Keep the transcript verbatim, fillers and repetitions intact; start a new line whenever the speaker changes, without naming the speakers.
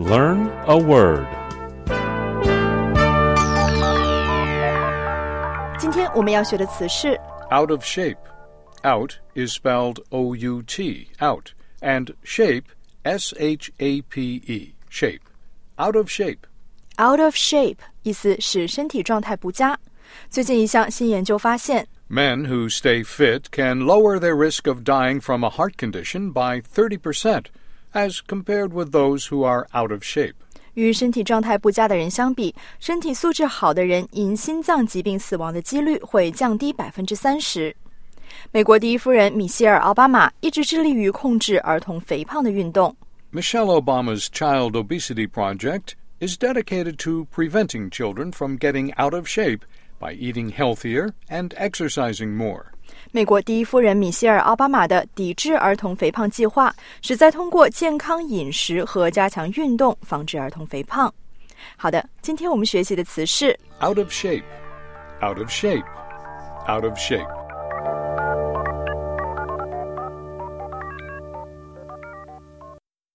Learn a word.
今天我们要学的词是
out of shape. Out is spelled O U T, out, and shape, S H A P E, shape. Out of shape.
out of shape 意思是身体状态不佳。最近一项新研究发现
Men who stay fit can lower their risk of dying from a heart condition by thirty percent, as compared with those who are out of shape.
与身体状态不佳的人相比，身体素质好的人因心脏疾病死亡的几率会降低 百分之三十。 美国第一夫人米歇尔·奥巴马一直致力于控制儿童肥胖的运动。
Michelle Obama's Child Obesity Project is dedicated to preventing children from getting out of shape by eating healthier and exercising more.
美国第一夫人米歇尔·奥巴马的抵制儿童肥胖计划旨在通过健康饮食和加强运动防止儿童肥胖。好的，今天我们学习的词是
out of shape, out of shape, out of shape.